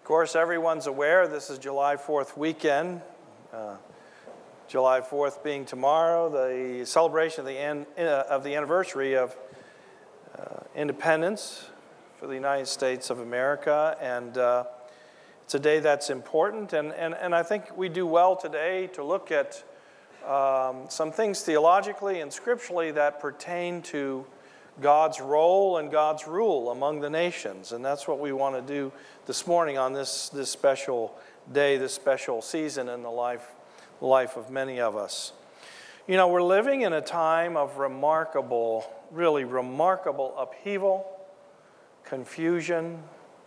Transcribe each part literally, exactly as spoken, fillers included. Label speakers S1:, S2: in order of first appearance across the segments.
S1: course, everyone's aware this is July fourth weekend. Uh, July fourth being tomorrow, the celebration of the, an, uh, of the anniversary of uh, independence for the United States of America. And uh, it's a day that's important. And, and, and I think we do well today to look at um, some things theologically and scripturally that pertain to God's role and God's rule among the nations. And that's what we want to do this morning on this, this special day, this special season in the life, life of many of us. You know, we're living in a time of remarkable, really remarkable upheaval, confusion,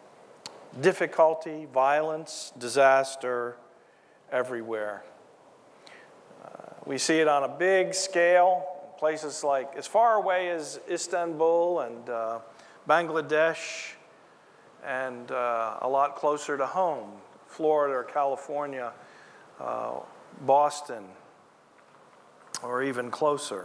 S1: difficulty, violence, disaster everywhere. Uh, we see it on a big scale. Places like as far away as Istanbul and uh, Bangladesh, and uh, a lot closer to home, Florida or California, uh, Boston, or even closer.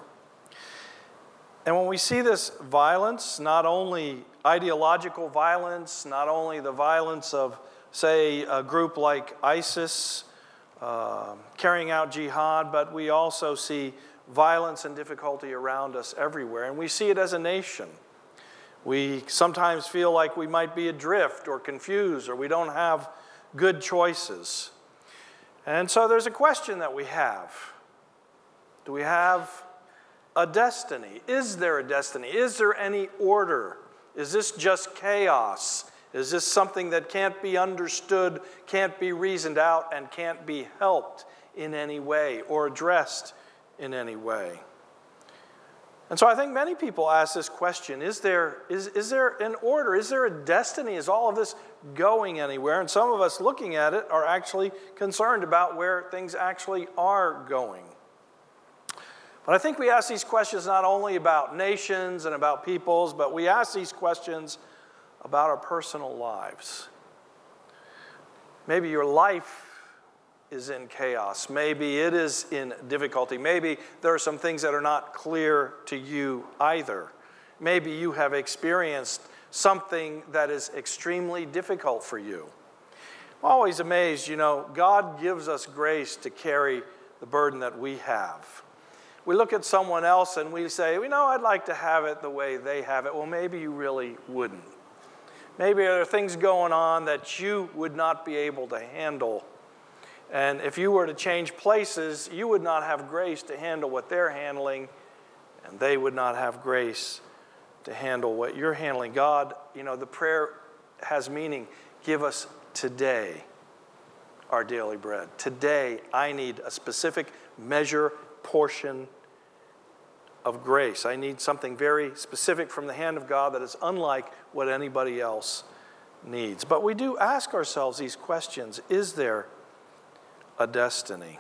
S1: And when we see this violence, not only ideological violence, not only the violence of, say, a group like ISIS uh, carrying out jihad, but we also see violence and difficulty around us everywhere, and we see it as a nation. We sometimes feel like we might be adrift or confused, or we don't have good choices. And so there's a question that we have. Do we have a destiny? Is there a destiny? Is there any order? Is this just chaos? Is this something that can't be understood, can't be reasoned out, and can't be helped in any way or addressed in any way? And so I think many people ask this question, is there, is, is there an order? Is there a destiny? Is all of this going anywhere? And some of us looking at it are actually concerned about where things actually are going. But I think we ask these questions not only about nations and about peoples, but we ask these questions about our personal lives. Maybe your life is in chaos. Maybe it is in difficulty. Maybe there are some things that are not clear to you either. Maybe you have experienced something that is extremely difficult for you. I'm always amazed, you know, God gives us grace to carry the burden that we have. We look at someone else and we say, you know, I'd like to have it the way they have it. Well, maybe you really wouldn't. Maybe there are things going on that you would not be able to handle. And if you were to change places, you would not have grace to handle what they're handling, and they would not have grace to handle what you're handling. God, you know, the prayer has meaning. Give us today our daily bread. Today, I need a specific measure, portion of grace. I need something very specific from the hand of God that is unlike what anybody else needs. But we do ask ourselves these questions. Is there a destiny?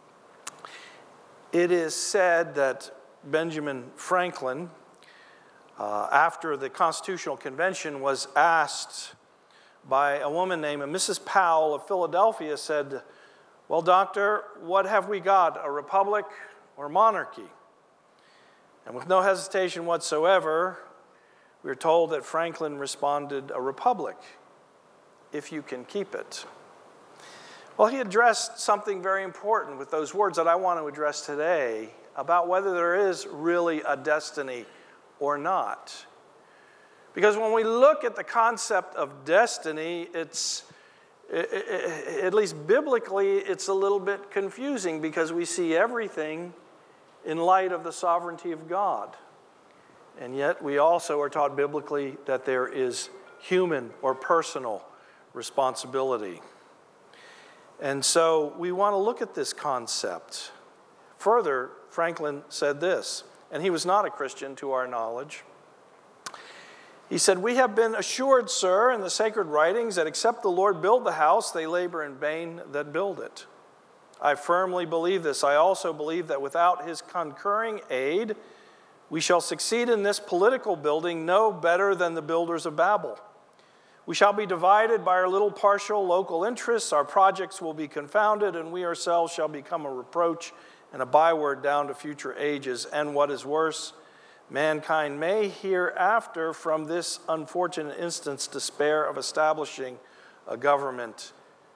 S1: It is said that Benjamin Franklin, uh, after the Constitutional Convention, was asked by a woman named Missus Powell of Philadelphia, said, well, doctor, what have we got, a republic or monarchy? And with no hesitation whatsoever, we are told that Franklin responded, a republic, if you can keep it. Well, he addressed something very important with those words that I want to address today about whether there is really a destiny or not. Because when we look at the concept of destiny, it's, it, it, at least biblically, it's a little bit confusing because we see everything in light of the sovereignty of God. And yet we also are taught biblically that there is human or personal responsibility. And so we want to look at this concept. Further, Franklin said this, and he was not a Christian to our knowledge. He said, we have been assured, sir, in the sacred writings that except the Lord build the house, they labor in vain that build it. I firmly believe this. I also believe that without his concurring aid, we shall succeed in this political building no better than the builders of Babel. We shall be divided by our little partial local interests. Our projects will be confounded, and we ourselves shall become a reproach and a byword down to future ages. And what is worse, mankind may hereafter from this unfortunate instance despair of establishing a government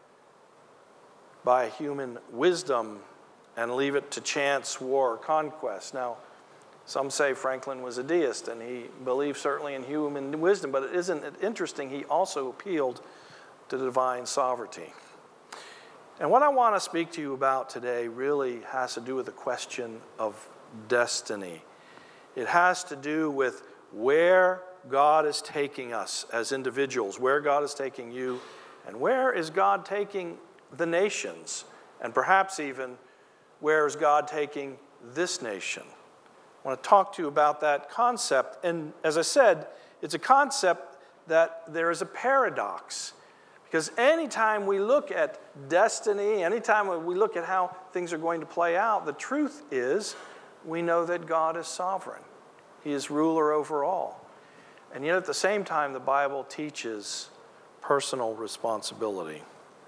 S1: by human wisdom and leave it to chance, war, or conquest. Now, some say Franklin was a deist, and he believed certainly in human wisdom, but isn't it interesting, he also appealed to divine sovereignty. And what I want to speak to you about today really has to do with the question of destiny. It has to do with where God is taking us as individuals, where God is taking you, and where is God taking the nations, and perhaps even where is God taking this nation. I want to talk to you about that concept, and as I said, it's a concept that there is a paradox. Because anytime we look at destiny, anytime we look at how things are going to play out, the truth is we know that God is sovereign. He is ruler over all. And yet at the same time, the Bible teaches personal responsibility.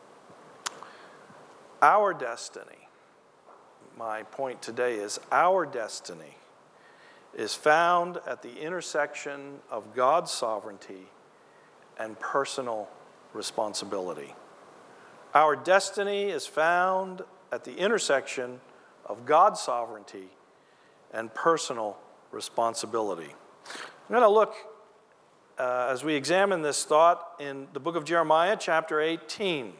S1: Our destiny, my point today is our destiny is found at the intersection of God's sovereignty and personal responsibility. Our destiny is found at the intersection of God's sovereignty and personal responsibility. I'm going to look, uh, as we examine this thought, in the book of Jeremiah, chapter eighteen.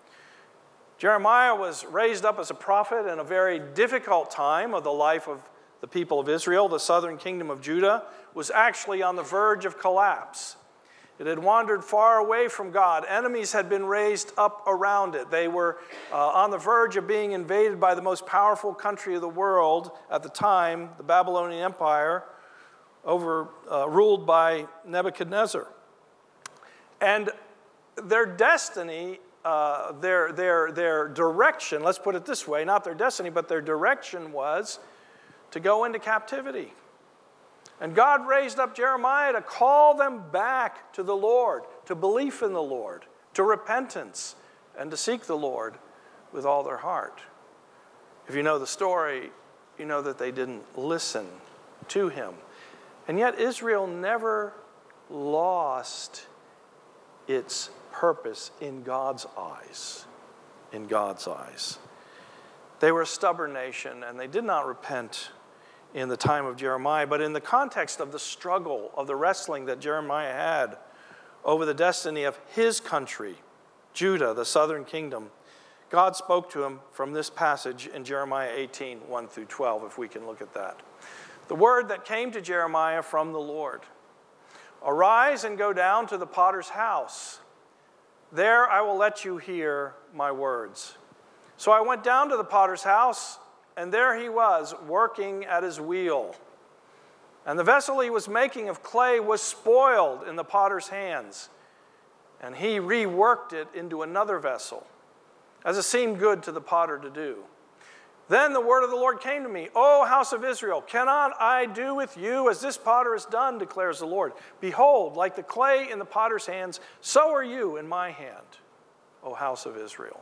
S1: Jeremiah was raised up as a prophet in a very difficult time of the life of the people of Israel. The southern kingdom of Judah was actually on the verge of collapse. It had wandered far away from God. Enemies had been raised up around it. They were uh, on the verge of being invaded by the most powerful country of the world at the time, the Babylonian Empire, over uh, ruled by Nebuchadnezzar. And their destiny, uh, their, their, their direction, let's put it this way, not their destiny, but their direction was to go into captivity. And God raised up Jeremiah to call them back to the Lord, to belief in the Lord, to repentance, and to seek the Lord with all their heart. If you know the story, you know that they didn't listen to him. And yet Israel never lost its purpose in God's eyes. In God's eyes. They were a stubborn nation, and they did not repent in the time of Jeremiah, but in the context of the struggle, of the wrestling that Jeremiah had over the destiny of his country, Judah, the southern kingdom, God spoke to him from this passage in Jeremiah eighteen, one through twelve, if we can look at that. The word that came to Jeremiah from the Lord: "Arise and go down to the potter's house. There I will let you hear my words." So I went down to the potter's house, and there he was, working at his wheel. And the vessel he was making of clay was spoiled in the potter's hands. And he reworked it into another vessel, as it seemed good to the potter to do. Then the word of the Lord came to me: "O house of Israel, cannot I do with you as this potter has done, declares the Lord? Behold, like the clay in the potter's hands, so are you in my hand, O house of Israel.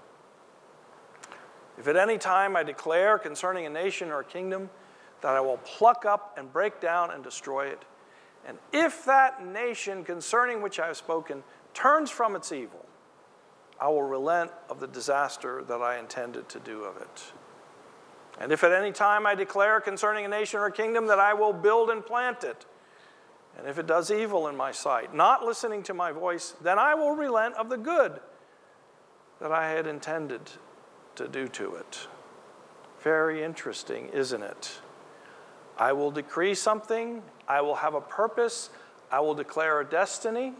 S1: If at any time I declare concerning a nation or a kingdom that I will pluck up and break down and destroy it, and if that nation concerning which I have spoken turns from its evil, I will relent of the disaster that I intended to do of it. And if at any time I declare concerning a nation or a kingdom that I will build and plant it, and if it does evil in my sight, not listening to my voice, then I will relent of the good that I had intended to do to it." Very interesting, isn't it? I will decree something, I will have a purpose, I will declare a destiny,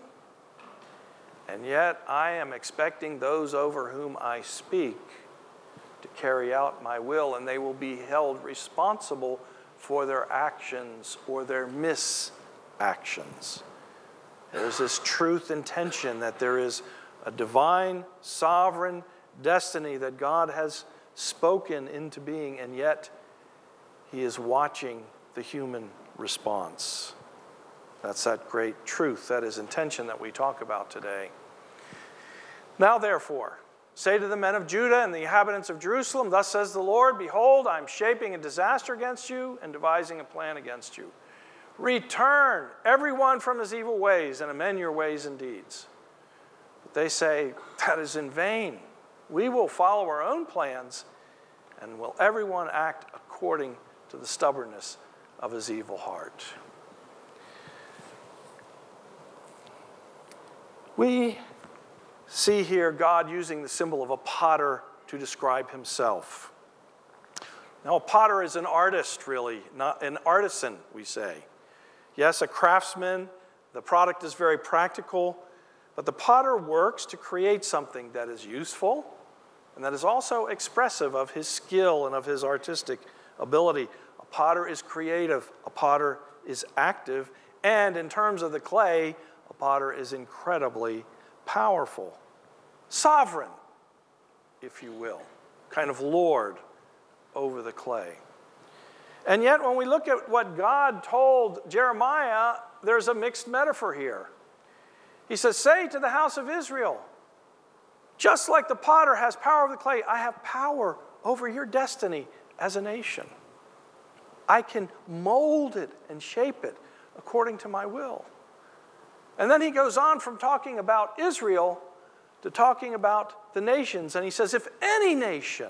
S1: and yet I am expecting those over whom I speak to carry out my will, and they will be held responsible for their actions or their misactions. There's this truth and tension that there is a divine, sovereign destiny that God has spoken into being, and yet he is watching the human response. That's that great truth, that is intention that we talk about today. "Now therefore, say to the men of Judah and the inhabitants of Jerusalem, thus says the Lord, behold, I am shaping a disaster against you and devising a plan against you. Return, everyone from his evil ways, and amend your ways and deeds. They say, that is in vain. We will follow our own plans, and will everyone act according to the stubbornness of his evil heart. We see here God using the symbol of a potter to describe himself. Now, a potter is an artist, really, not an artisan, we say. Yes, a craftsman. The product is very practical, but the potter works to create something that is useful and that is also expressive of his skill and of his artistic ability. A potter is creative. A potter is active. And in terms of the clay, a potter is incredibly powerful. Sovereign, if you will. Kind of lord over the clay. And yet, when we look at what God told Jeremiah, there's a mixed metaphor here. He says, say to the house of Israel, just like the potter has power over the clay, I have power over your destiny as a nation. I can mold it and shape it according to my will. And then he goes on from talking about Israel to talking about the nations. And he says, if any nation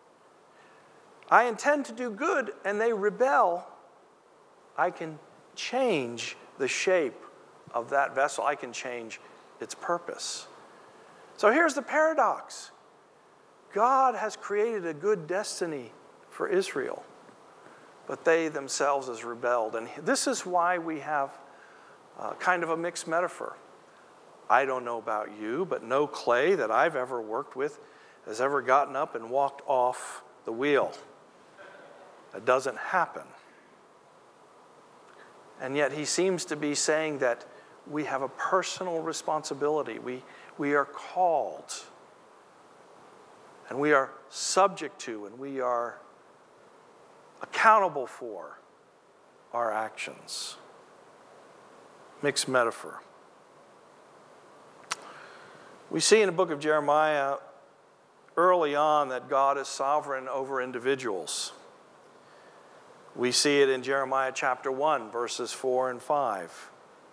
S1: I intend to do good and they rebel, I can change the shape of that vessel. I can change its purpose. So here's the paradox. God has created a good destiny for Israel, but they themselves has rebelled. And this is why we have uh, kind of a mixed metaphor. I don't know about you, but no clay that I've ever worked with has ever gotten up and walked off the wheel. That doesn't happen. And yet he seems to be saying that we have a personal responsibility. We, we are called. And we are subject to, and we are accountable for our actions. Mixed metaphor. We see in the book of Jeremiah early on that God is sovereign over individuals. We see it in Jeremiah chapter one, verses four and five.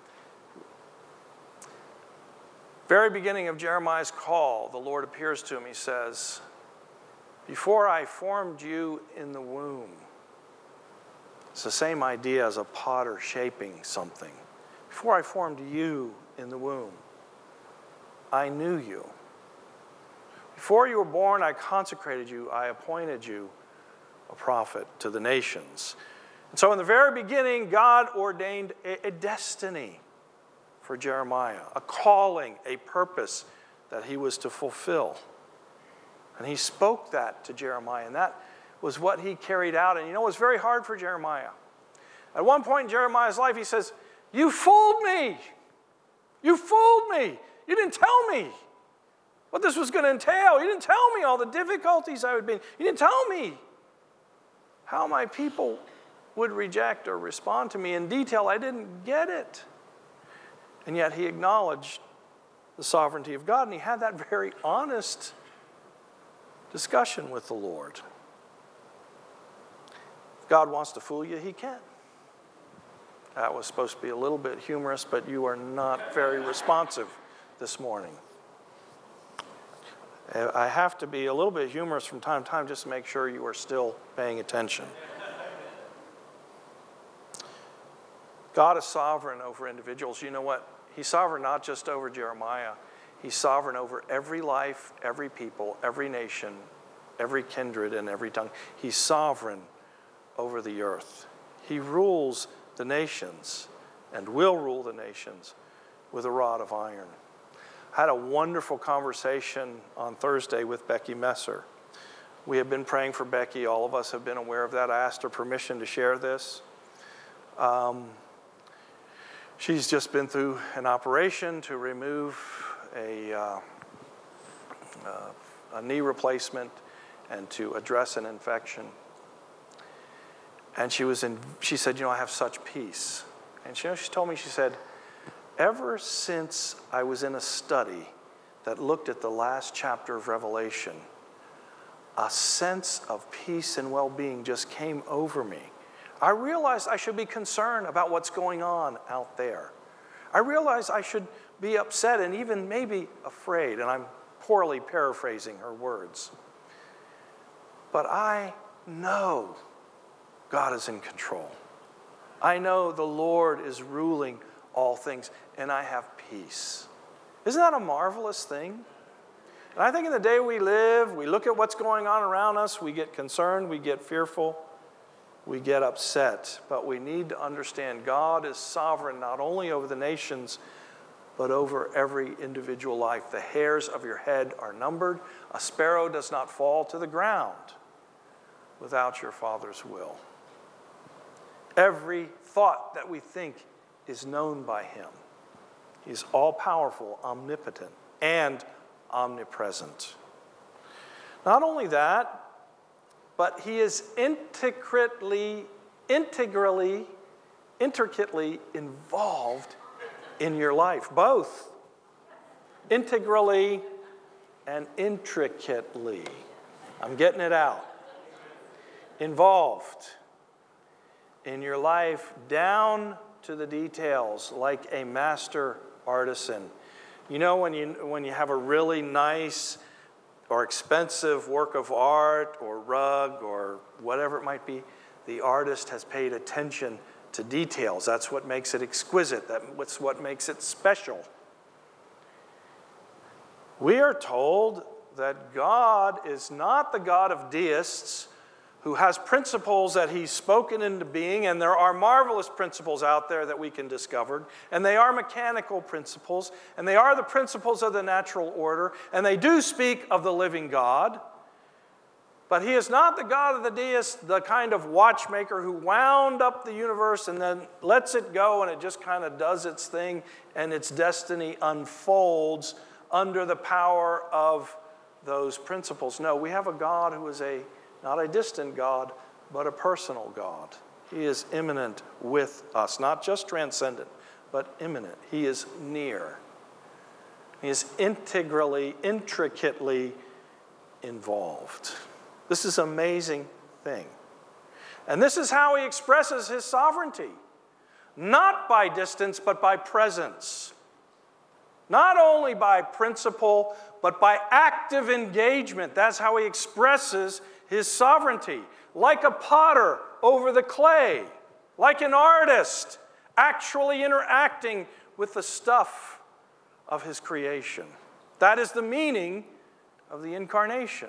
S1: Very beginning of Jeremiah's call, the Lord appears to him. He says, before I formed you in the womb. It's the same idea as a potter shaping something. Before I formed you in the womb, I knew you. Before you were born, I consecrated you. I appointed you a prophet to the nations. And so in the very beginning, God ordained a, a destiny for Jeremiah, a calling, a purpose that he was to fulfill. And he spoke that to Jeremiah, and that was what he carried out. And you know, it was very hard for Jeremiah. At one point in Jeremiah's life, he says, you fooled me. You fooled me. You didn't tell me what this was going to entail. You didn't tell me all the difficulties I would be in. You didn't tell me how my people would reject or respond to me in detail. I didn't get it. And yet he acknowledged the sovereignty of God, and he had that very honest discussion with the Lord. If God wants to fool you, he can. That was supposed to be a little bit humorous, but you are not very responsive this morning. I have to be a little bit humorous from time to time just to make sure you are still paying attention. God is sovereign over individuals. You know what? He's sovereign not just over Jeremiah. He's sovereign over every life, every people, every nation, every kindred, and every tongue. He's sovereign over the earth. He rules the nations and will rule the nations with a rod of iron. I had a wonderful conversation on Thursday with Becky Messer. We have been praying for Becky. All of us have been aware of that. I asked her permission to share this. Um, she's just been through an operation to remove a, uh, uh, a knee replacement and to address an infection. And she was in. She said, you know, I have such peace. And you know, she told me, she said, ever since I was in a study that looked at the last chapter of Revelation, a sense of peace and well-being just came over me. I realized I should be concerned about what's going on out there. I realized I should be upset and even maybe afraid. And I'm poorly paraphrasing her words. But I know God is in control. I know the Lord is ruling all things, and I have peace. Isn't that a marvelous thing? And I think in the day we live, we look at what's going on around us, we get concerned, we get fearful, we get upset. But we need to understand God is sovereign not only over the nations, but over every individual life. The hairs of your head are numbered. A sparrow does not fall to the ground without your Father's will. Every thought that we think is known by him. He's all-powerful, omnipotent, and omnipresent. Not only that, but he is intricately, integrally, intricately involved in your life. Both. Integrally and intricately. I'm getting it out. Involved in your life down to the details, like a master artisan. You know, when you when you have a really nice or expensive work of art or rug or whatever it might be, the artist has paid attention to details. That's what makes it exquisite. That's what makes it special. We are told that God is not the God of deists who has principles that he's spoken into being, and there are marvelous principles out there that we can discover, and they are mechanical principles, and they are the principles of the natural order, and they do speak of the living God. But he is not the God of the deists, the kind of watchmaker who wound up the universe and then lets it go and it just kind of does its thing and its destiny unfolds under the power of those principles. No, we have a God who is a not a distant God, but a personal God. He is immanent with us, not just transcendent, but immanent. He is near. He is integrally, intricately involved. This is an amazing thing. And this is how he expresses his sovereignty. Not by distance, but by presence. Not only by principle, but by active engagement. That's how he expresses his sovereignty. Like a potter over the clay. Like an artist actually interacting with the stuff of his creation. That is the meaning of the incarnation.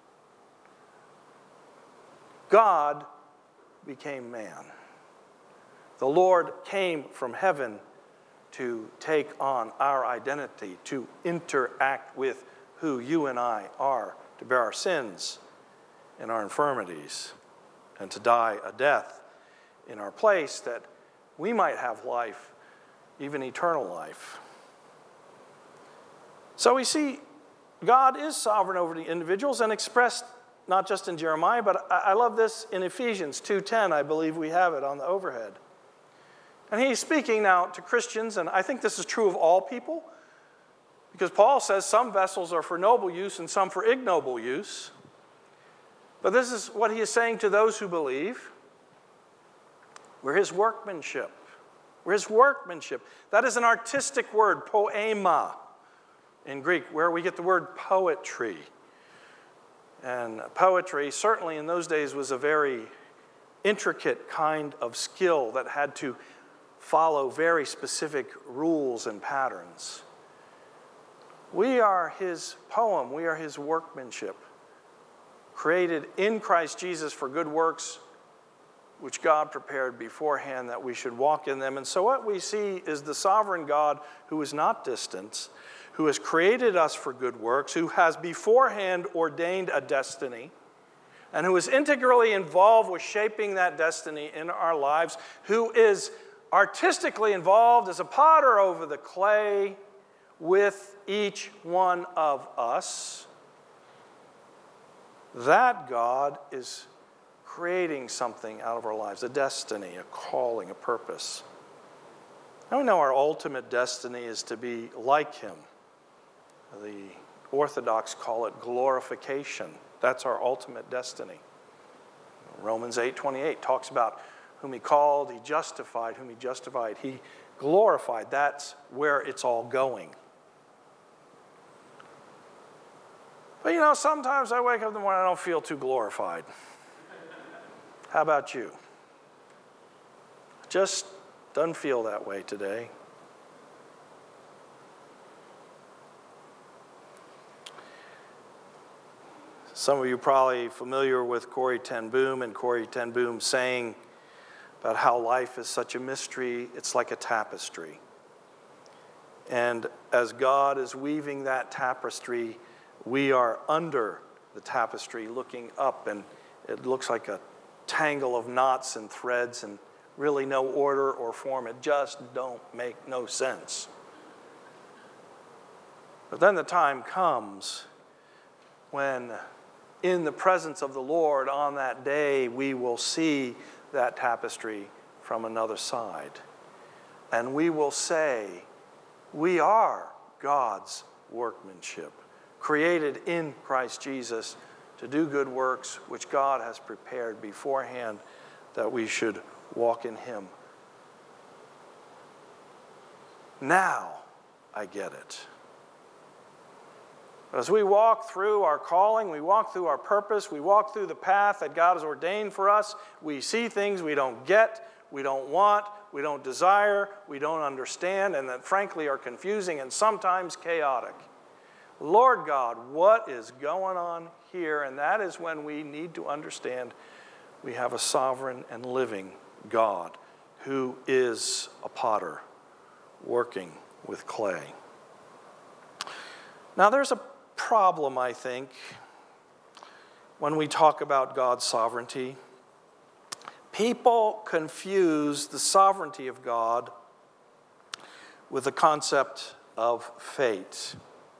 S1: God became man. The Lord came from heaven to take on our identity, to interact with who you and I are, to bear our sins and our infirmities, and to die a death in our place that we might have life, even eternal life. So we see God is sovereign over the individuals and expressed not just in Jeremiah, but I love this in Ephesians two ten. I believe we have it on the overhead. And he's speaking now to Christians, and I think this is true of all people, because Paul says some vessels are for noble use and some for ignoble use. But this is what he is saying to those who believe. We're his workmanship. We're his workmanship. That is an artistic word, poema, in Greek, where we get the word poetry. And poetry, certainly in those days, was a very intricate kind of skill that had to follow very specific rules and patterns. We are his poem. We are his workmanship, created in Christ Jesus for good works, which God prepared beforehand that we should walk in them. And so what we see is the sovereign God who is not distant, who has created us for good works, who has beforehand ordained a destiny, and who is integrally involved with shaping that destiny in our lives, who is artistically involved as a potter over the clay with each one of us. That God is creating something out of our lives, a destiny, a calling, a purpose. Now we know our ultimate destiny is to be like him. The Orthodox call it glorification. That's our ultimate destiny. Romans eight twenty-eight talks about whom he called, he justified, whom he justified, he glorified. That's where it's all going. But you know, sometimes I wake up in the morning and I don't feel too glorified. How about you? Just doesn't feel that way today. Some of you are probably familiar with Corrie ten Boom and Corrie ten Boom saying about how life is such a mystery, it's like a tapestry. And as God is weaving that tapestry, we are under the tapestry looking up, and it looks like a tangle of knots and threads and really no order or form. It just don't make no sense. But then the time comes when in the presence of the Lord on that day, we will see that tapestry from another side. And we will say, we are God's workmanship, created in Christ Jesus to do good works which God has prepared beforehand that we should walk in Him. Now I get it. As we walk through our calling, we walk through our purpose, we walk through the path that God has ordained for us, we see things we don't get, we don't want, we don't desire, we don't understand, and that frankly are confusing and sometimes chaotic. Lord God, what is going on here? And that is when we need to understand we have a sovereign and living God who is a potter working with clay. Now there's a problem, I think, when we talk about God's sovereignty. People confuse the sovereignty of God with the concept of fate.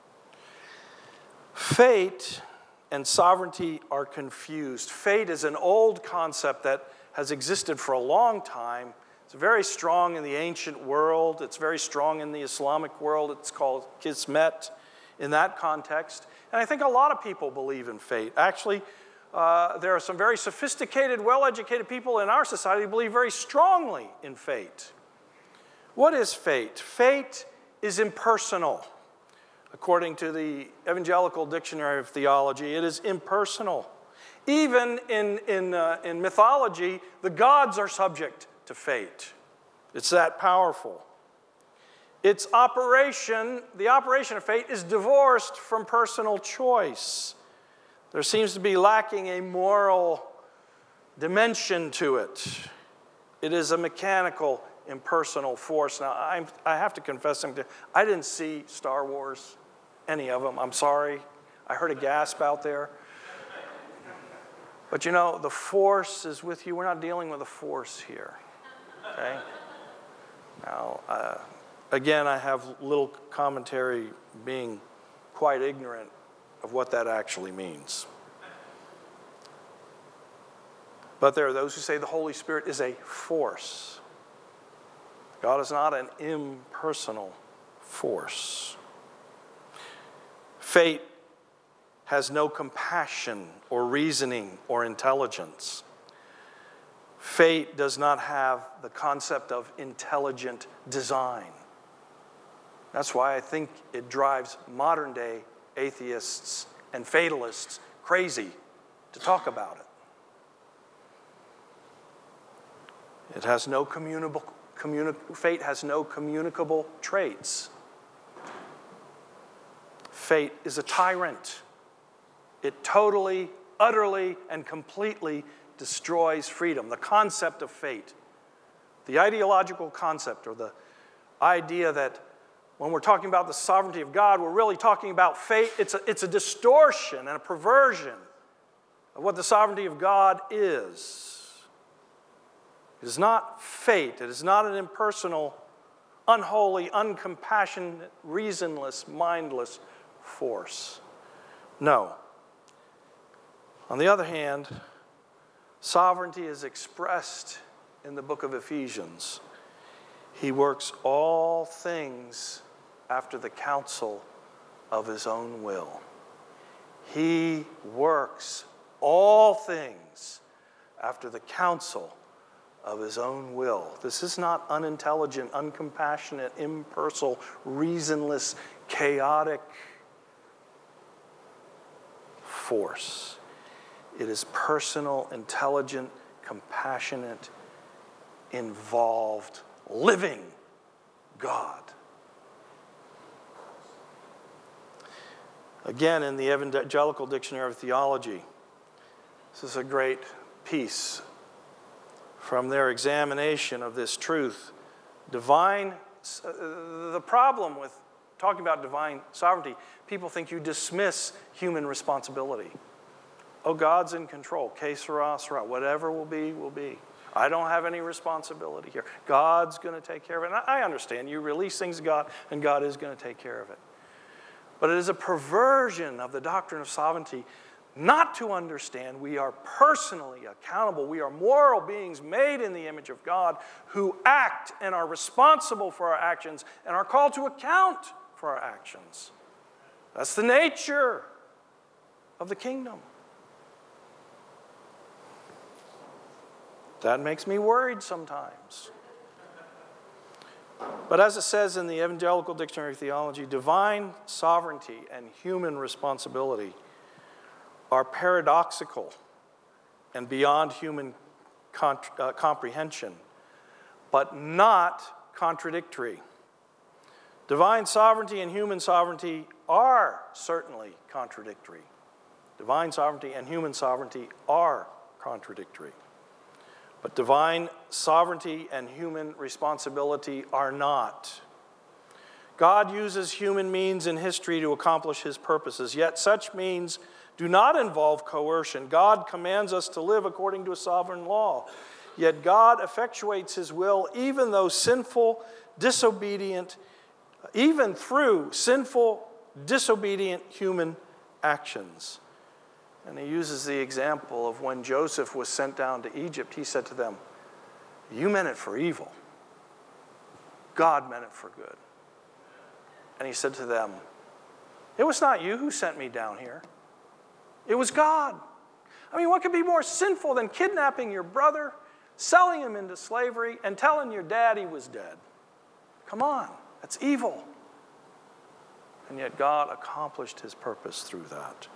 S1: Fate and sovereignty are confused. Fate is an old concept that has existed for a long time. It's very strong in the ancient world. It's very strong in the Islamic world. It's called Kismet in that context. And I think a lot of people believe in fate. Actually, uh, there are some very sophisticated, well-educated people in our society who believe very strongly in fate. What is fate? Fate is impersonal. According to the Evangelical Dictionary of Theology, it is impersonal. Even in, in, uh, in mythology, the gods are subject to fate. It's that powerful. Its operation, the operation of fate, is divorced from personal choice. There seems to be lacking a moral dimension to it. It is a mechanical, impersonal force. Now, I'm, I have to confess something. I didn't see Star Wars, any of them. I'm sorry. I heard a gasp out there. But you know, the force is with you. We're not dealing with a force here. Okay? Now, uh, again, I have little commentary being quite ignorant of what that actually means. But there are those who say the Holy Spirit is a force. God is not an impersonal force. Fate has no compassion or reasoning or intelligence. Fate does not have the concept of intelligent design. That's why I think it drives modern-day atheists and fatalists crazy to talk about it. It has no communicable, communi- fate has no communicable traits. Fate is a tyrant. It totally, utterly, and completely destroys freedom. The concept of fate, the ideological concept, or the idea that when we're talking about the sovereignty of God, we're really talking about fate. It's a, it's a distortion and a perversion of what the sovereignty of God is. It is not fate. It is not an impersonal, unholy, uncompassionate, reasonless, mindless force. No. On the other hand, sovereignty is expressed in the book of Ephesians. He works all things after the counsel of his own will. He works all things after the counsel of his own will. This is not unintelligent, uncompassionate, impersonal, reasonless, chaotic force. It is personal, intelligent, compassionate, involved, living God. Again, in the Evangelical Dictionary of Theology, this is a great piece from their examination of this truth. Divine, uh, the problem with talking about divine sovereignty, people think you dismiss human responsibility. Oh, God's in control. Que sera, sera. Whatever will be, will be. I don't have any responsibility here. God's going to take care of it. And I understand you release things to God, and God is going to take care of it. But it is a perversion of the doctrine of sovereignty not to understand we are personally accountable. We are moral beings made in the image of God who act and are responsible for our actions and are called to account for our actions. That's the nature of the kingdom. That makes me worried sometimes. But as it says in the Evangelical Dictionary of Theology, divine sovereignty and human responsibility are paradoxical and beyond human comp- uh, comprehension, but not contradictory. Divine sovereignty and human sovereignty are certainly contradictory. Divine sovereignty and human sovereignty are contradictory. But divine sovereignty and human responsibility are not. God uses human means in history to accomplish his purposes, yet such means do not involve coercion. God commands us to live according to a sovereign law, yet God effectuates his will even though sinful, disobedient, even through sinful, disobedient human actions. And he uses the example of when Joseph was sent down to Egypt, he said to them, you meant it for evil. God meant it for good. And he said to them, it was not you who sent me down here. It was God. I mean, what could be more sinful than kidnapping your brother, selling him into slavery, and telling your dad he was dead? Come on, that's evil. And yet God accomplished his purpose through that.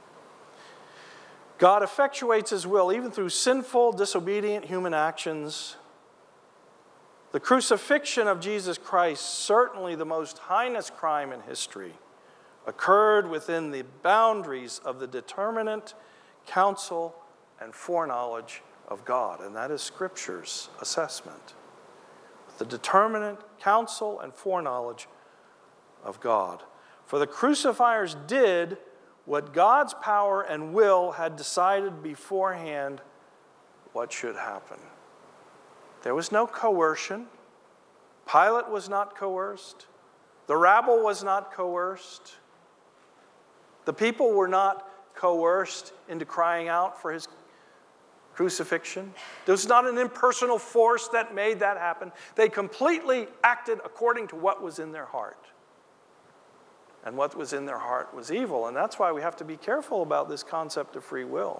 S1: God effectuates his will even through sinful, disobedient human actions. The crucifixion of Jesus Christ, certainly the most heinous crime in history, occurred within the boundaries of the determinate counsel and foreknowledge of God. And that is Scripture's assessment. The determinate counsel and foreknowledge of God. For the crucifiers did what God's power and will had decided beforehand what should happen. There was no coercion. Pilate was not coerced. The rabble was not coerced. The people were not coerced into crying out for his crucifixion. There was not an impersonal force that made that happen. They completely acted according to what was in their heart. And what was in their heart was evil. And that's why we have to be careful about this concept of free will.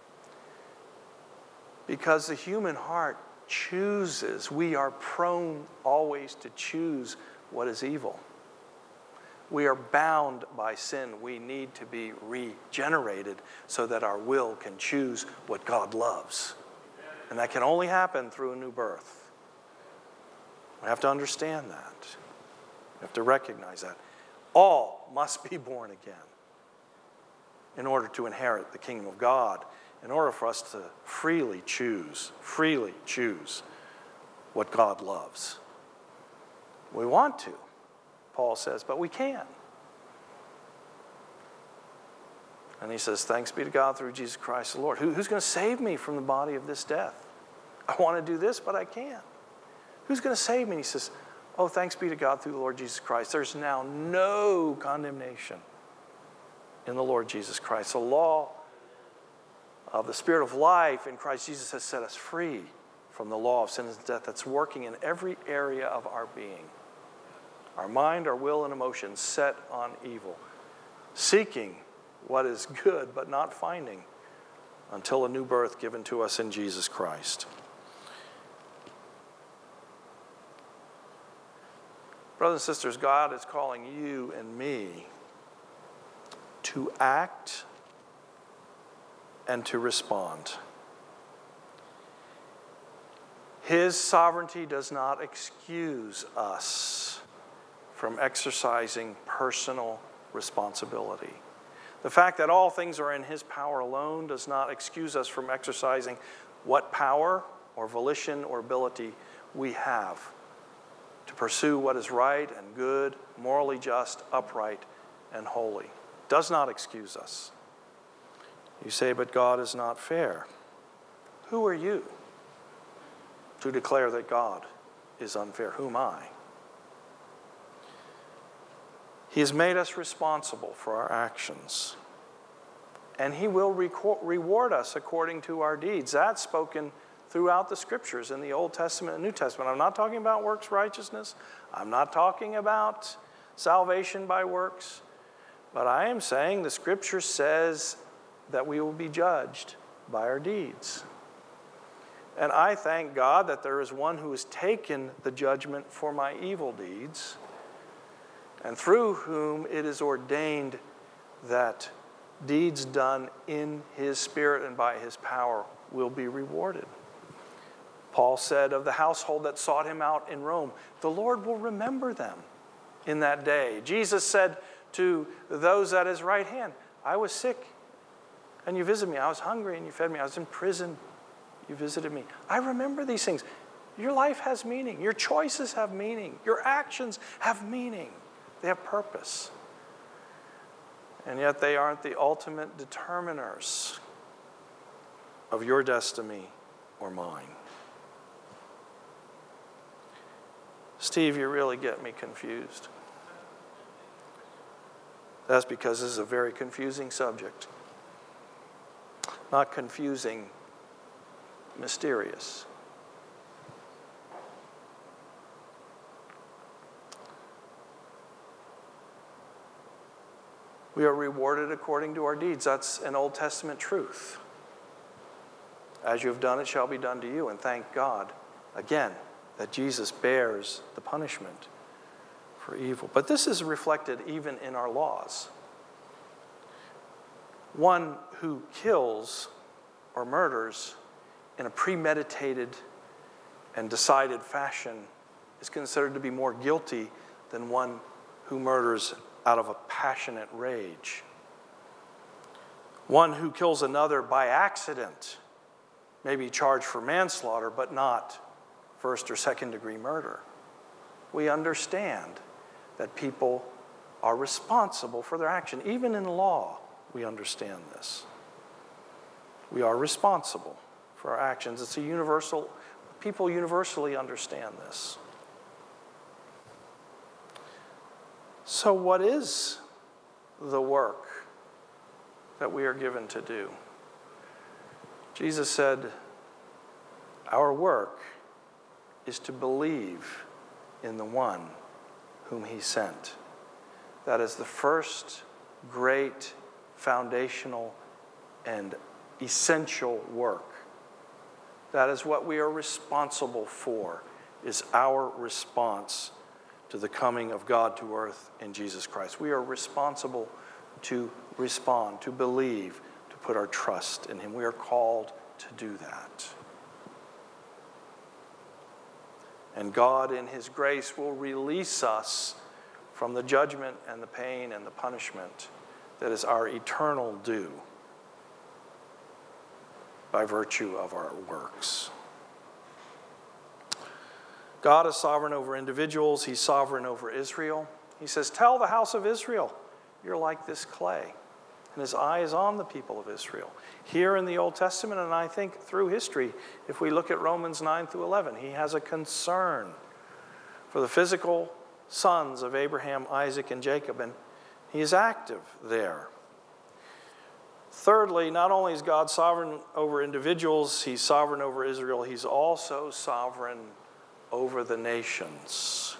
S1: Because the human heart chooses. We are prone always to choose what is evil. We are bound by sin. We need to be regenerated so that our will can choose what God loves. And that can only happen through a new birth. We have to understand that. We have to recognize that. All must be born again in order to inherit the kingdom of God, in order for us to freely choose, freely choose what God loves. We want to, Paul says, but we can't. And he says, thanks be to God through Jesus Christ the Lord. Who, who's going to save me from the body of this death? I want to do this, but I can't. Who's going to save me? And he says, oh, thanks be to God through the Lord Jesus Christ. There's now no condemnation in the Lord Jesus Christ. The law of the Spirit of life in Christ Jesus has set us free from the law of sin and death that's working in every area of our being. Our mind, our will, and emotions set on evil, seeking what is good but not finding until a new birth given to us in Jesus Christ. Brothers and sisters, God is calling you and me to act and to respond. His sovereignty does not excuse us from exercising personal responsibility. The fact that all things are in His power alone does not excuse us from exercising what power or volition or ability we have to pursue what is right and good, morally just, upright, and holy. Does not excuse us. You say, but God is not fair. Who are you to declare that God is unfair? Who am I? He has made us responsible for our actions. And He will reward us according to our deeds. That's spoken throughout the Scriptures in the Old Testament and New Testament. I'm not talking about works righteousness. I'm not talking about salvation by works. But I am saying the Scripture says that we will be judged by our deeds. And I thank God that there is one who has taken the judgment for my evil deeds, and through whom it is ordained that deeds done in His Spirit and by His power will be rewarded. Paul said of the household that sought Him out in Rome, the Lord will remember them in that day. Jesus said to those at His right hand, I was sick and you visited me. I was hungry and you fed me. I was in prison. You visited me. I remember these things. Your life has meaning. Your choices have meaning. Your actions have meaning. They have purpose. And yet they aren't the ultimate determiners of your destiny or mine. Steve, you really get me confused. That's because this is a very confusing subject. Not confusing, mysterious. We are rewarded according to our deeds. That's an Old Testament truth. As you have done, it shall be done to you. And thank God, again, that Jesus bears the punishment for evil. But this is reflected even in our laws. One who kills or murders in a premeditated and decided fashion is considered to be more guilty than one who murders out of a passionate rage. One who kills another by accident may be charged for manslaughter, but not first or second degree murder. We understand that people are responsible for their action. Even in law, we understand this. We are responsible for our actions. It's a universal, people universally understand this. So what is the work that we are given to do? Jesus said, our work is to believe in the one whom He sent. That is the first great foundational and essential work. That is what we are responsible for, is our response to the coming of God to earth in Jesus Christ. We are responsible to respond, to believe, to put our trust in Him. We are called to do that. And God, in His grace, will release us from the judgment and the pain and the punishment that is our eternal due by virtue of our works. God is sovereign over individuals. He's sovereign over Israel. He says, tell the house of Israel, you're like this clay. And His eye is on the people of Israel. Here in the Old Testament, and I think through history, if we look at Romans nine through eleven, He has a concern for the physical sons of Abraham, Isaac, and Jacob, and He is active there. Thirdly, not only is God sovereign over individuals, He's sovereign over Israel, He's also sovereign over the nations.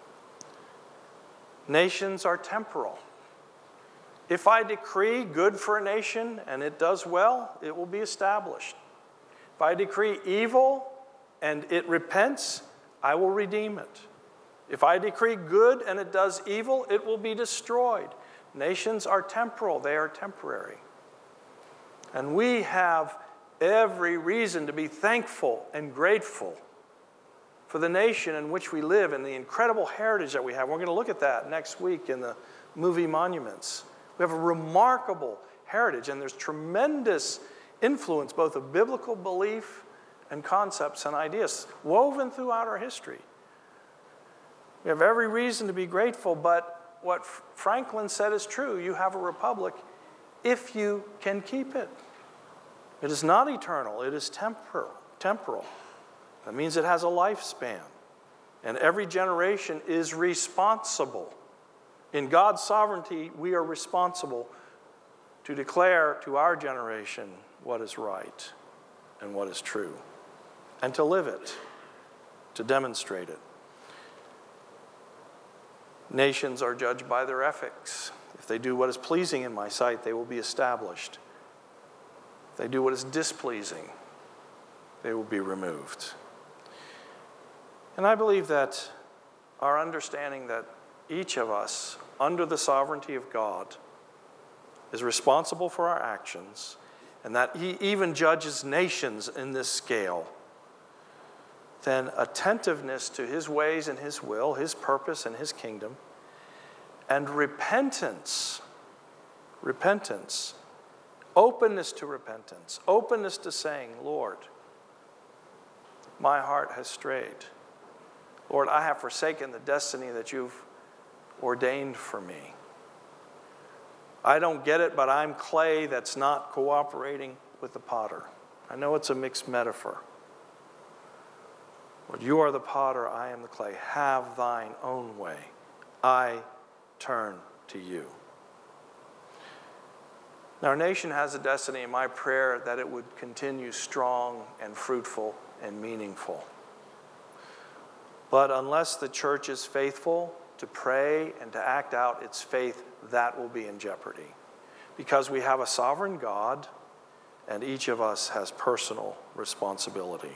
S1: Nations are temporal. If I decree good for a nation and it does well, it will be established. If I decree evil and it repents, I will redeem it. If I decree good and it does evil, it will be destroyed. Nations are temporal, they are temporary. And we have every reason to be thankful and grateful for the nation in which we live and the incredible heritage that we have. We're going to look at that next week in the movie Monuments. We have a remarkable heritage, and there's tremendous influence both of biblical belief and concepts and ideas woven throughout our history. We have every reason to be grateful, but what Franklin said is true. You have a republic if you can keep it. It is not eternal, it is temporal. temporal. That means it has a lifespan. And every generation is responsible. In God's sovereignty, we are responsible to declare to our generation what is right and what is true, and to live it, to demonstrate it. Nations are judged by their ethics. If they do what is pleasing in my sight, they will be established. If they do what is displeasing, they will be removed. And I believe that our understanding that each of us, under the sovereignty of God, is responsible for our actions, and that He even judges nations in this scale, then attentiveness to His ways and His will, His purpose and His kingdom, and repentance, repentance, openness to repentance, openness to saying, Lord, my heart has strayed. Lord, I have forsaken the destiny that you've ordained for me. I don't get it, but I'm clay that's not cooperating with the potter. I know it's a mixed metaphor. Lord, you are the potter, I am the clay. Have thine own way. I turn to you. Now, our nation has a destiny, in my prayer, that it would continue strong and fruitful and meaningful. But unless the church is faithful to pray and to act out its faith, that will be in jeopardy. Because we have a sovereign God, and each of us has personal responsibility.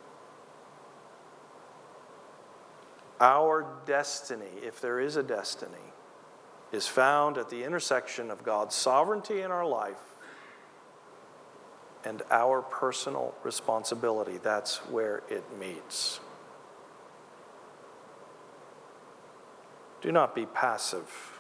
S1: Our destiny, if there is a destiny, is found at the intersection of God's sovereignty in our life and our personal responsibility. That's where it meets. Do not be passive.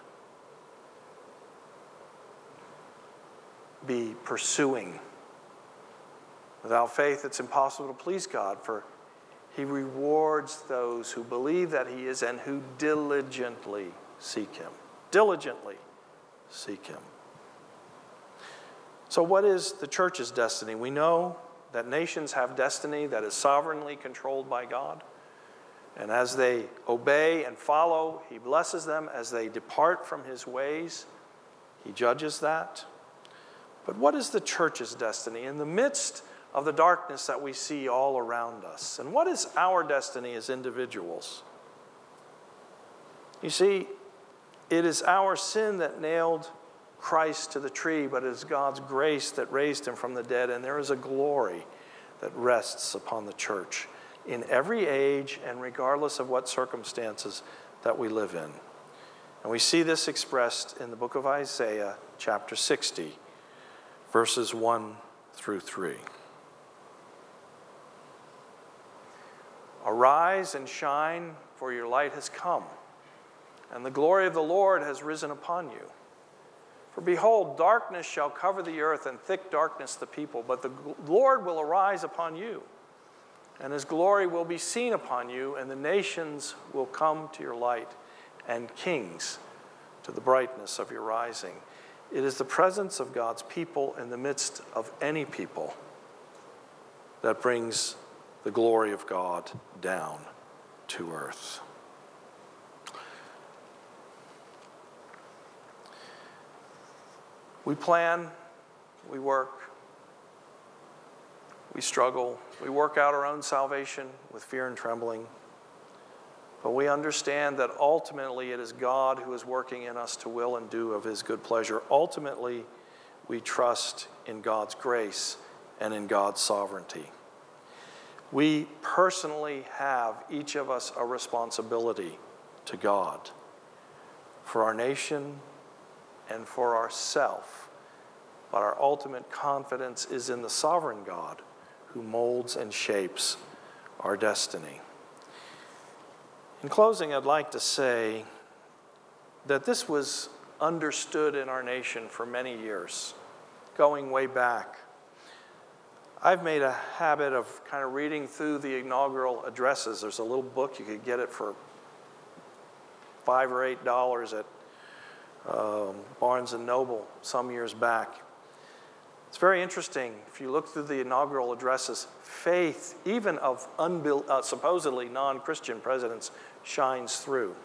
S1: Be pursuing. Without faith, it's impossible to please God, for He rewards those who believe that He is and who diligently seek Him. Diligently seek Him. So what is the church's destiny? We know that nations have destiny that is sovereignly controlled by God. And as they obey and follow, He blesses them. As they depart from His ways, He judges that. But what is the church's destiny in the midst of the darkness that we see all around us? And what is our destiny as individuals? You see, it is our sin that nailed Christ to the tree, but it is God's grace that raised Him from the dead, and there is a glory that rests upon the church in every age and regardless of what circumstances that we live in. And we see this expressed in the book of Isaiah, chapter sixty, verses one through three. Arise and shine, for your light has come, and the glory of the Lord has risen upon you. For behold, darkness shall cover the earth, and thick darkness the people, but the Lord will arise upon you, and His glory will be seen upon you, and the nations will come to your light, and kings to the brightness of your rising. It is the presence of God's people in the midst of any people that brings the glory of God down to earth. We plan, we work, we struggle, we work out our own salvation with fear and trembling. But we understand that ultimately it is God who is working in us to will and do of His good pleasure. Ultimately, we trust in God's grace and in God's sovereignty. We personally have, each of us, a responsibility to God for our nation and for ourself. But our ultimate confidence is in the sovereign God who molds and shapes our destiny. In closing, I'd like to say that this was understood in our nation for many years, going way back. I've made a habit of kind of reading through the inaugural addresses. There's a little book, you could get it for five or eight dollars at um, Barnes and Noble some years back. It's very interesting. If you look through the inaugural addresses, faith, even of unbil- uh, supposedly non-Christian presidents, shines through.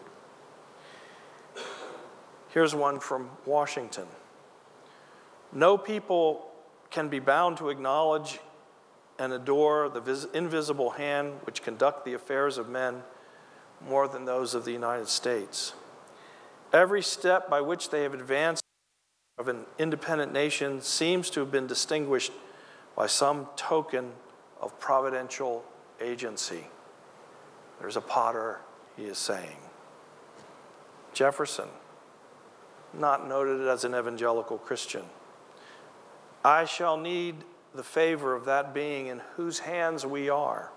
S1: Here's one from Washington. No people can be bound to acknowledge and adore the vis- invisible hand which conduct the affairs of men more than those of the United States. Every step by which they have advanced of an independent nation seems to have been distinguished by some token of providential agency. There's a potter, he is saying. Jefferson, not noted as an evangelical Christian. I shall need the favor of that being in whose hands we are.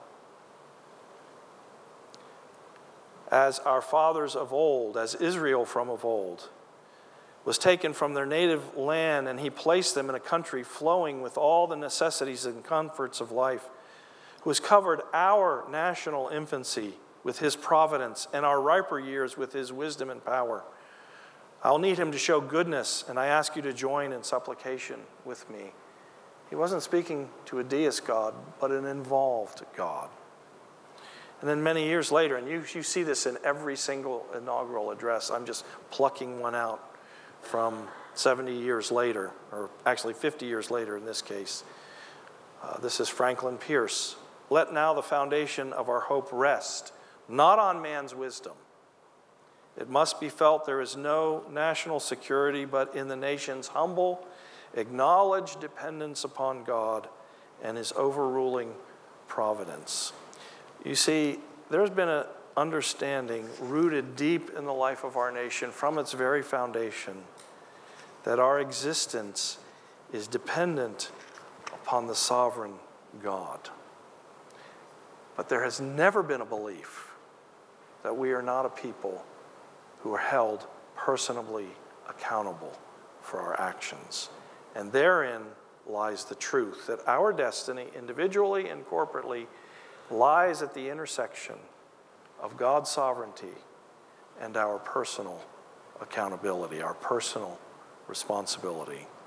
S1: As our fathers of old, as Israel from of old, was taken from their native land, and he placed them in a country flowing with all the necessities and comforts of life, who has covered our national infancy with his providence and our riper years with his wisdom and power. I'll need him to show goodness, and I ask you to join in supplication with me. He wasn't speaking to a deist God, but an involved God. And then many years later, and you, you see this in every single inaugural address, I'm just plucking one out from seventy years later, or actually fifty years later in this case. Uh, this is Franklin Pierce. Let now the foundation of our hope rest, not on man's wisdom. It must be felt there is no national security but in the nation's humble, acknowledged dependence upon God and his overruling providence. You see, there's been an understanding rooted deep in the life of our nation from its very foundation that our existence is dependent upon the sovereign God. But there has never been a belief that we are not a people who are held personally accountable for our actions. And therein lies the truth that our destiny, individually and corporately, lies at the intersection of God's sovereignty and our personal accountability, our personal responsibility.